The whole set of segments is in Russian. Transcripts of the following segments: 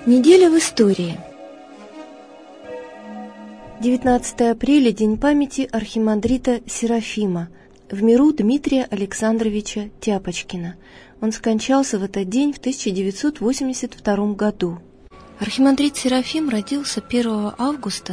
Неделя в истории. 19 апреля – День памяти архимандрита Серафима, в миру Дмитрия Александровича Тяпочкина. Он скончался в этот день в 1982 году. Архимандрит Серафим родился 1 августа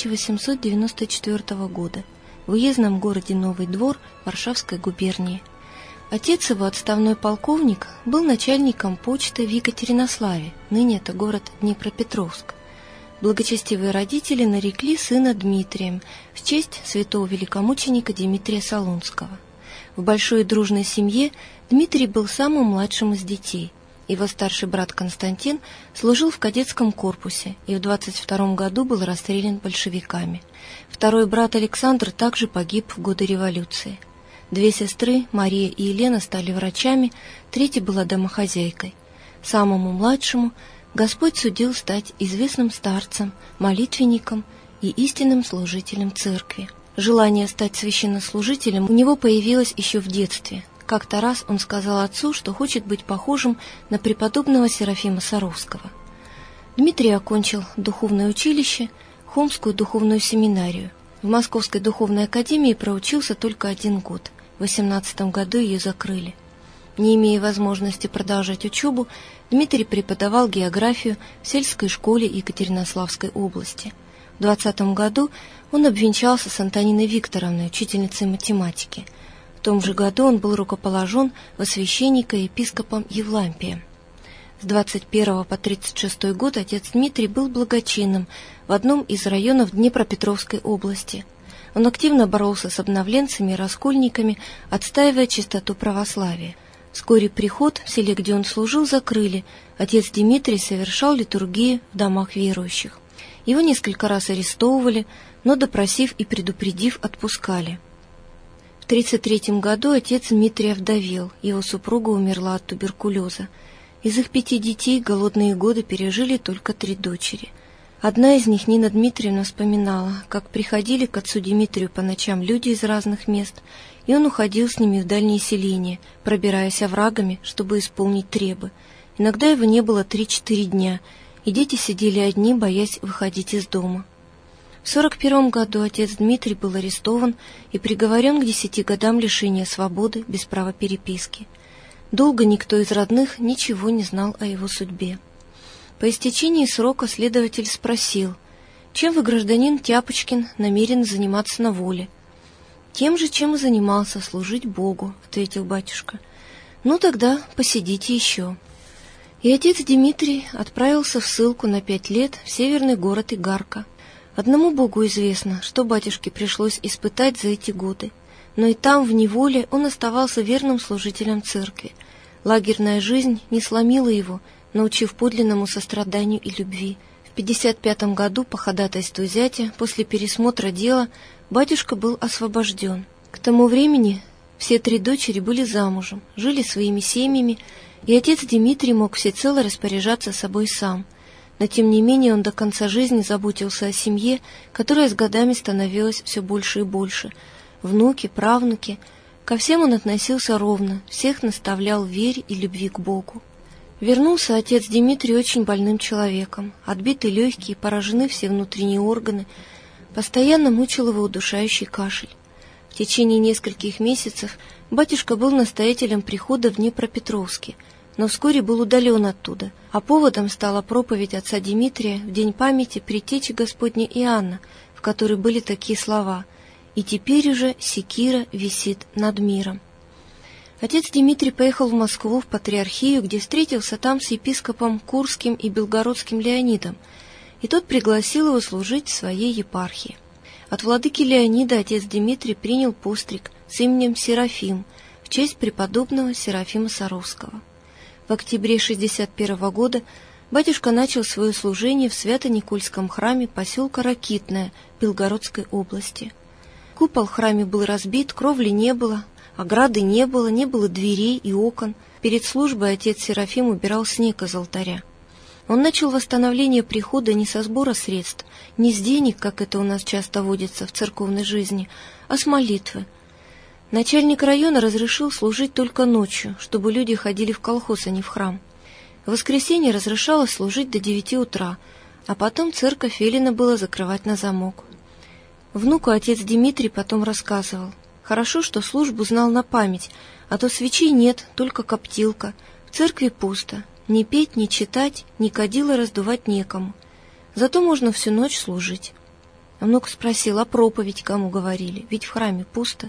1894 года в уездном городе Новый Двор Варшавской губернии. Отец его, отставной полковник, был начальником почты в Екатеринославе, ныне это город Днепропетровск. Благочестивые родители нарекли сына Дмитрием в честь святого великомученика Дмитрия Солунского. В большой и дружной семье Дмитрий был самым младшим из детей. Его старший брат Константин служил в кадетском корпусе и в 22 году был расстрелян большевиками. Второй брат Александр также погиб в годы революции. Две сестры, Мария и Елена, стали врачами, третья была домохозяйкой. Самому младшему Господь судил стать известным старцем, молитвенником и истинным служителем церкви. Желание стать священнослужителем у него появилось еще в детстве. Как-то раз он сказал отцу, что хочет быть похожим на преподобного Серафима Саровского. Дмитрий окончил духовное училище, Хомскую духовную семинарию. В Московской духовной академии проучился только 1 год. В 18 году ее закрыли. Не имея возможности продолжать учебу, Дмитрий преподавал географию в сельской школе Екатеринославской области. В 20 году он обвенчался с Антониной Викторовной, учительницей математики. В том же году он был рукоположен во священника епископом Евлампием. С 21 по 36 год отец Дмитрий был благочинным в одном из районов Днепропетровской области. Он активно боролся с обновленцами и раскольниками, отстаивая чистоту православия. Вскоре приход в селе, где он служил, закрыли. Отец Дмитрий совершал литургии в домах верующих. Его несколько раз арестовывали, но, допросив и предупредив, отпускали. В 1933 году отец Дмитрия овдовел, его супруга умерла от туберкулеза. Из их 5 детей голодные годы пережили только 3 дочери. Одна из них, Нина Дмитриевна, вспоминала, как приходили к отцу Дмитрию по ночам люди из разных мест, и он уходил с ними в дальние селения, пробираясь оврагами, чтобы исполнить требы. Иногда его не было 3-4 дня, и дети сидели одни, боясь выходить из дома. В 1941 году отец Дмитрий был арестован и приговорен к 10 годам лишения свободы без права переписки. Долго никто из родных ничего не знал о его судьбе. По истечении срока следователь спросил: «Чем вы, гражданин Тяпочкин, намерен заниматься на воле?» «Тем же, чем и занимался, служить Богу», — ответил батюшка. «Ну тогда посидите еще». И отец Дмитрий отправился в ссылку на 5 лет в северный город Игарка. Одному Богу известно, что батюшке пришлось испытать за эти годы. Но и там, в неволе, он оставался верным служителем церкви. Лагерная жизнь не сломила его, научив подлинному состраданию и любви. В 1955 году по ходатайству зятя, после пересмотра дела, батюшка был освобожден. К тому времени все 3 дочери были замужем, жили своими семьями, и отец Дмитрий мог всецело распоряжаться собой сам. Но тем не менее он до конца жизни заботился о семье, которая с годами становилась все больше и больше. Внуки, правнуки. Ко всем он относился ровно, всех наставлял в вере и любви к Богу. Вернулся отец Дмитрий очень больным человеком. Отбиты легкие, поражены все внутренние органы. Постоянно мучил его удушающий кашель. В течение нескольких месяцев батюшка был настоятелем прихода в Днепропетровске, но вскоре был удален оттуда, а поводом стала проповедь отца Дмитрия в день памяти предтечи Господня Иоанна, в которой были такие слова: «И теперь уже секира висит над миром». Отец Дмитрий поехал в Москву, в Патриархию, где встретился там с епископом Курским и Белгородским Леонидом, и тот пригласил его служить в своей епархии. От владыки Леонида отец Дмитрий принял постриг с именем Серафим в честь преподобного Серафима Саровского. В октябре 1961 года батюшка начал свое служение в Свято-Никольском храме поселка Ракитное Белгородской области. Купол в храме был разбит, кровли не было, ограды не было дверей и окон. Перед службой отец Серафим убирал снег из алтаря. Он начал восстановление прихода не со сбора средств, не с денег, как это у нас часто водится в церковной жизни, а с молитвы. Начальник района разрешил служить только ночью, чтобы люди ходили в колхоз, а не в храм. В воскресенье разрешалось служить до 9 утра, а потом церковь велено было закрывать на замок. Внуку отец Дмитрий потом рассказывал: «Хорошо, что службу знал на память, а то свечей нет, только коптилка, в церкви пусто, ни петь, ни читать, ни кадила раздувать некому. Зато можно всю ночь служить». Внук спросил: «А проповедь кому говорили? Ведь в храме пусто».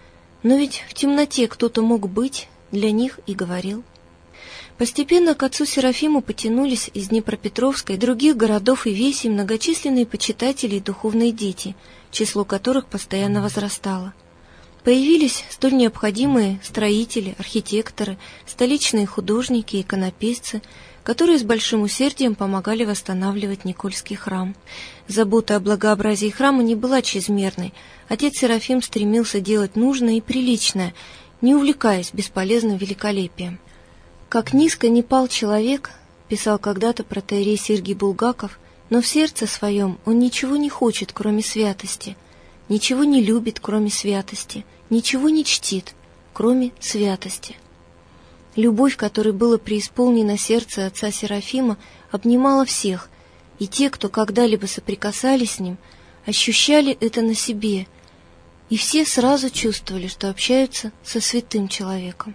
Но ведь в темноте кто-то мог быть, для них и говорил. Постепенно к отцу Серафиму потянулись из Днепропетровска и других городов и весей многочисленные почитатели и духовные дети, число которых постоянно возрастало. Появились столь необходимые строители, архитекторы, столичные художники и иконописцы, которые с большим усердием помогали восстанавливать Никольский храм. Забота о благообразии храма не была чрезмерной. Отец Серафим стремился делать нужное и приличное, не увлекаясь бесполезным великолепием. «Как низко не пал человек», — писал когда-то протоиерей Сергий Булгаков, «но в сердце своем он ничего не хочет, кроме святости, ничего не любит, кроме святости, ничего не чтит, кроме святости». Любовь, которой было преисполнено сердце отца Серафима, обнимала всех, и те, кто когда-либо соприкасались с ним, ощущали это на себе, и все сразу чувствовали, что общаются со святым человеком.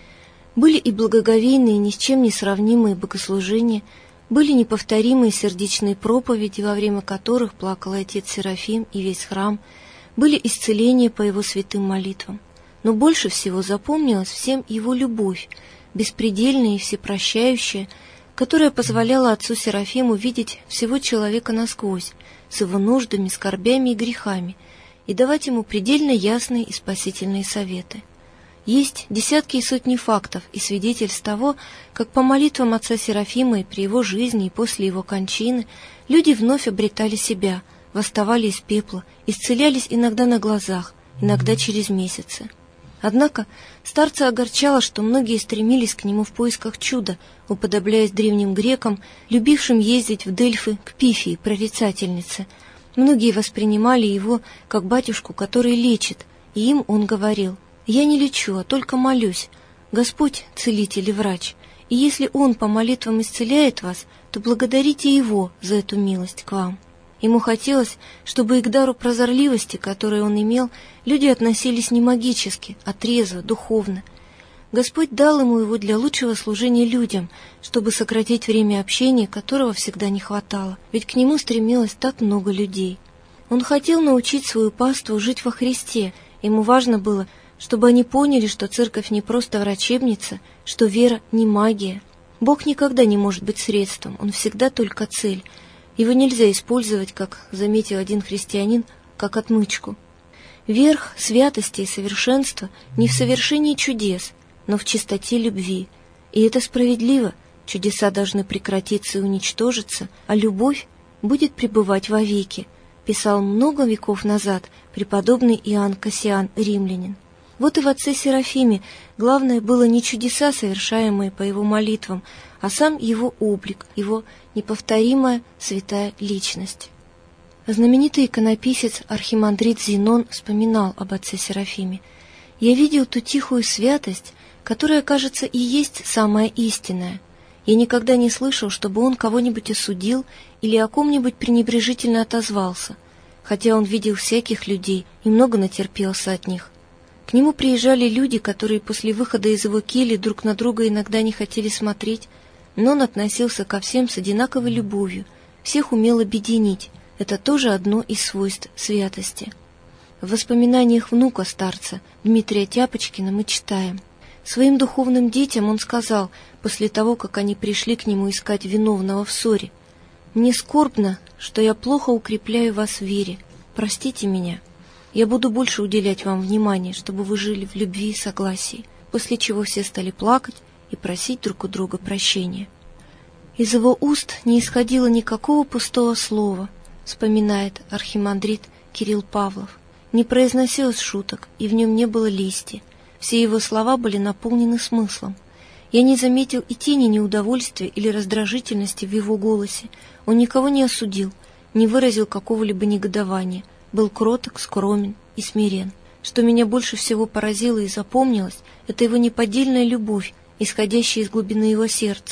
Были и благоговейные, ни с чем не сравнимые богослужения, были неповторимые сердечные проповеди, во время которых плакал отец Серафим и весь храм, были исцеления по его святым молитвам. Но больше всего запомнилась всем его любовь, беспредельная и всепрощающая, которая позволяла отцу Серафиму видеть всего человека насквозь, с его нуждами, скорбями и грехами, и давать ему предельно ясные и спасительные советы. Есть десятки и сотни фактов и свидетельств того, как по молитвам отца Серафима и при его жизни, и после его кончины люди вновь обретали себя, восставали из пепла, исцелялись иногда на глазах, иногда через месяцы. Однако старца огорчало, что многие стремились к нему в поисках чуда, уподобляясь древним грекам, любившим ездить в Дельфы к Пифии, прорицательнице. Многие воспринимали его как батюшку, который лечит, и им он говорил: «Я не лечу, а только молюсь. Господь — целитель и врач, и если Он по молитвам исцеляет вас, то благодарите Его за эту милость к вам». Ему хотелось, чтобы и к дару прозорливости, который он имел, люди относились не магически, а трезво, духовно. Господь дал ему его для лучшего служения людям, чтобы сократить время общения, которого всегда не хватало, ведь к нему стремилось так много людей. Он хотел научить свою паству жить во Христе, ему важно было, чтобы они поняли, что церковь не просто врачебница, что вера не магия. Бог никогда не может быть средством, Он всегда только цель. Его нельзя использовать, как заметил один христианин, как отмычку. Верх святости и совершенства не в совершении чудес, но в чистоте любви. И это справедливо, чудеса должны прекратиться и уничтожиться, а любовь будет пребывать вовеки, писал много веков назад преподобный Иоанн Кассиан, римлянин. Вот и в отце Серафиме главное было не чудеса, совершаемые по его молитвам, а сам его облик, его неповторимая святая личность. Знаменитый иконописец архимандрит Зенон вспоминал об отце Серафиме: «Я видел ту тихую святость, которая, кажется, и есть самая истинная. Я никогда не слышал, чтобы он кого-нибудь осудил или о ком-нибудь пренебрежительно отозвался, хотя он видел всяких людей и много натерпелся от них. К нему приезжали люди, которые после выхода из его кельи друг на друга иногда не хотели смотреть, но он относился ко всем с одинаковой любовью, всех умел объединить. Это тоже одно из свойств святости». В воспоминаниях внука старца Дмитрия Тяпочкина мы читаем: «Своим духовным детям он сказал, после того, как они пришли к нему искать виновного в ссоре: «Мне скорбно, что я плохо укрепляю вас в вере. Простите меня. Я буду больше уделять вам внимания, чтобы вы жили в любви и согласии», после чего все стали плакать и просить друг у друга прощения. «Из его уст не исходило никакого пустого слова», вспоминает архимандрит Кирилл Павлов. «Не произносилось шуток, и в нем не было лести. Все его слова были наполнены смыслом. Я не заметил и тени неудовольствия или раздражительности в его голосе. Он никого не осудил, не выразил какого-либо негодования, был кроток, скромен и смирен. Что меня больше всего поразило и запомнилось, это его неподдельная любовь, исходящая из глубины его сердца.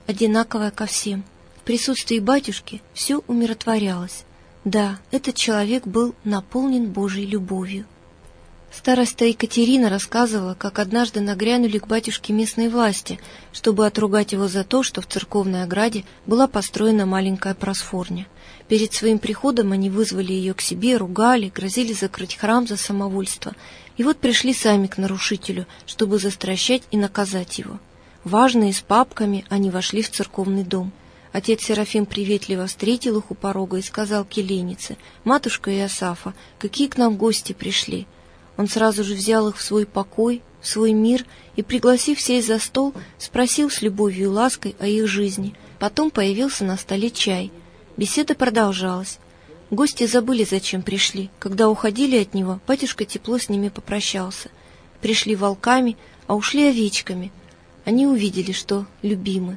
одинаковая ко всем. В присутствии батюшки все умиротворялось. Да, этот человек был наполнен Божьей любовью. Староста Екатерина рассказывала, как однажды нагрянули к батюшке местные власти, чтобы отругать его за то, что в церковной ограде была построена маленькая просфорня. Перед своим приходом они вызвали ее к себе, ругали, грозили закрыть храм за самовольство. И вот пришли сами к нарушителю, чтобы застращать и наказать его. Важные, с папками, они вошли в церковный дом. Отец Серафим приветливо встретил их у порога и сказал келейнице: «Матушка Иосафа, какие к нам гости пришли?» Он сразу же взял их в свой покой, в свой мир и, пригласив сесть за стол, спросил с любовью и лаской о их жизни. Потом появился на столе чай. Беседа продолжалась. Гости забыли, зачем пришли. Когда уходили от него, батюшка тепло с ними попрощался. Пришли волками, а ушли овечками. Они увидели, что любимы.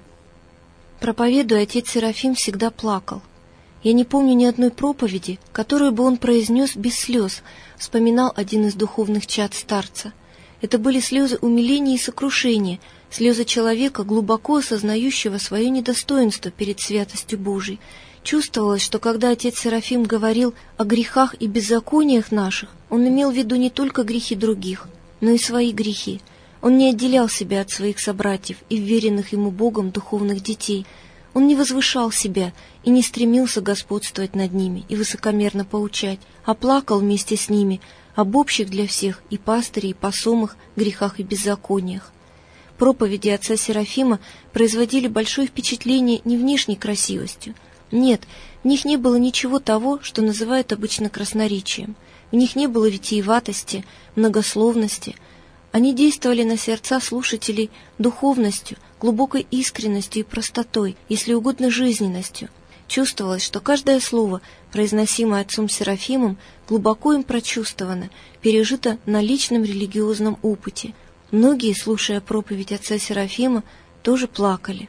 Проповедуя, отец Серафим всегда плакал. Я не помню ни одной проповеди, которую бы он произнес без слез, вспоминал один из духовных чад старца. Это были слезы умиления и сокрушения, слезы человека, глубоко осознающего свое недостоинство перед святостью Божией. Чувствовалось, что когда отец Серафим говорил о грехах и беззакониях наших, он имел в виду не только грехи других, но и свои грехи. Он не отделял себя от своих собратьев и вверенных ему Богом духовных детей. Он не возвышал себя и не стремился господствовать над ними и высокомерно поучать, а плакал вместе с ними об общих для всех и пастырей, и посомых грехах и беззакониях. Проповеди отца Серафима производили большое впечатление не внешней красивостью. Нет, в них не было ничего того, что называют обычно красноречием. В них не было витиеватости, многословности. Они действовали на сердца слушателей духовностью, глубокой искренностью и простотой, если угодно жизненностью. Чувствовалось, что каждое слово, произносимое отцом Серафимом, глубоко им прочувствовано, пережито на личном религиозном опыте. Многие, слушая проповедь отца Серафима, тоже плакали.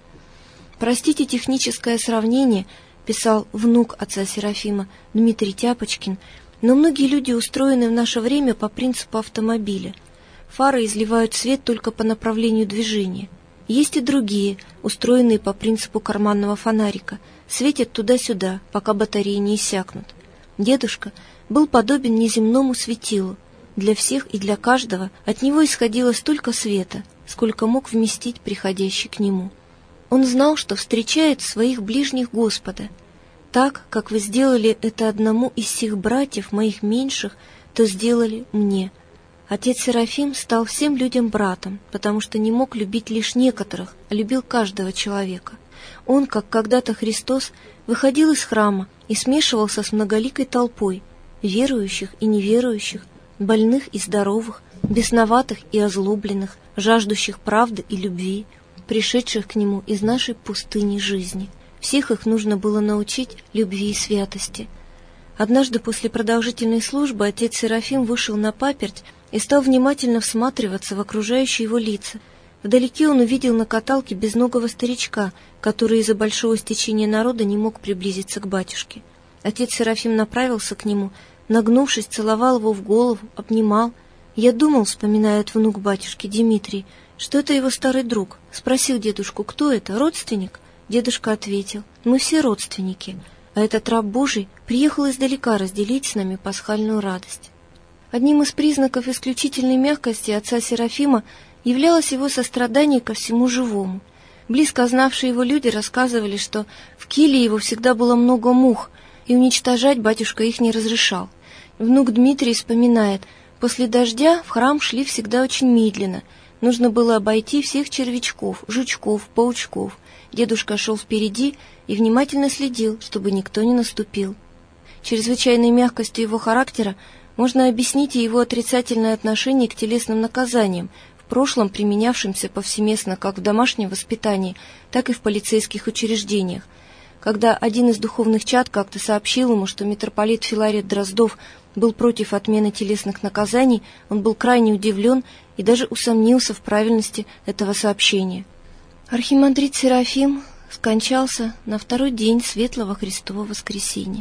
«Простите техническое сравнение», — писал внук отца Серафима Дмитрий Тяпочкин, «но многие люди устроены в наше время по принципу автомобиля. Фары изливают свет только по направлению движения. Есть и другие, устроенные по принципу карманного фонарика, светят туда-сюда, пока батареи не иссякнут. Дедушка был подобен неземному светилу. Для всех и для каждого от него исходило столько света, сколько мог вместить приходящий к нему. Он знал, что встречает своих ближних Господа. Так, как вы сделали это одному из сих братьев моих меньших, то сделали мне». Отец Серафим стал всем людям братом, потому что не мог любить лишь некоторых, а любил каждого человека. Он, как когда-то Христос, выходил из храма и смешивался с многоликой толпой, верующих и неверующих, больных и здоровых, бесноватых и озлобленных, жаждущих правды и любви, пришедших к нему из нашей пустыни жизни. Всех их нужно было научить любви и святости. Однажды после продолжительной службы отец Серафим вышел на паперть и стал внимательно всматриваться в окружающие его лица. Вдалеке он увидел на каталке безногого старичка, который из-за большого стечения народа не мог приблизиться к батюшке. Отец Серафим направился к нему, нагнувшись, целовал его в голову, обнимал. «Я думал, — вспоминает внук батюшки Дмитрий, — что это его старый друг. Спросил дедушку, кто это, родственник?» Дедушка ответил: «Мы все родственники, а этот раб Божий приехал издалека разделить с нами пасхальную радость». Одним из признаков исключительной мягкости отца Серафима являлось его сострадание ко всему живому. Близко знавшие его люди рассказывали, что в келье его всегда было много мух, и уничтожать батюшка их не разрешал. Внук Дмитрий вспоминает: после дождя в храм шли всегда очень медленно, нужно было обойти всех червячков, жучков, паучков. Дедушка шел впереди и внимательно следил, чтобы никто не наступил. Чрезвычайной мягкостью его характера можно объяснить и его отрицательное отношение к телесным наказаниям, в прошлом применявшимся повсеместно как в домашнем воспитании, так и в полицейских учреждениях. Когда один из духовных чад как-то сообщил ему, что митрополит Филарет Дроздов был против отмены телесных наказаний, он был крайне удивлен и даже усомнился в правильности этого сообщения. Архимандрит Серафим скончался на второй день Светлого Христова Воскресения,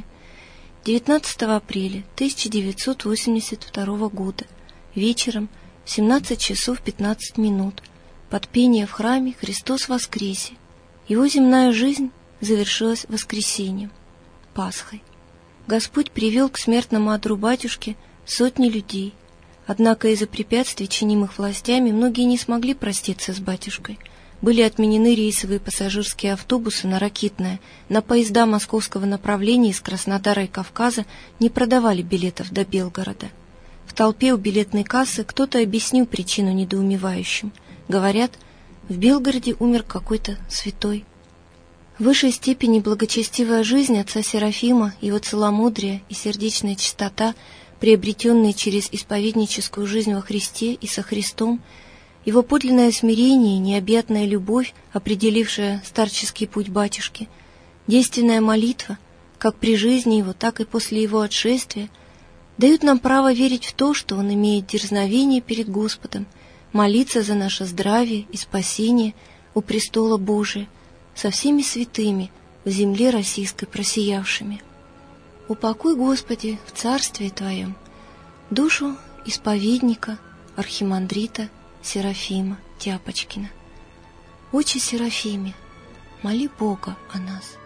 19 апреля 1982 года, вечером в 17 часов 15 минут, под пение в храме «Христос воскресе», Его земная жизнь завершилась воскресением, Пасхой. Господь привел к смертному одру батюшки сотни людей. Однако из-за препятствий, чинимых властями, многие не смогли проститься с батюшкой. Были отменены рейсовые пассажирские автобусы на Ракитное, на поезда московского направления из Краснодара и Кавказа не продавали билетов до Белгорода. В толпе у билетной кассы кто-то объяснил причину недоумевающим. Говорят, в Белгороде умер какой-то святой. В высшей степени благочестивая жизнь отца Серафима, его целомудрие и сердечная чистота, приобретенные через исповедническую жизнь во Христе и со Христом, его подлинное смирение и необъятная любовь, определившая старческий путь батюшки, действенная молитва, как при жизни его, так и после его отшествия, дают нам право верить в то, что он имеет дерзновение перед Господом, молиться за наше здравие и спасение у престола Божия со всеми святыми в земле российской просиявшими. Упокой, Господи, в царстве Твоем душу исповедника архимандрита Серафима Тяпочкина. Отче Серафиме, моли Бога о нас.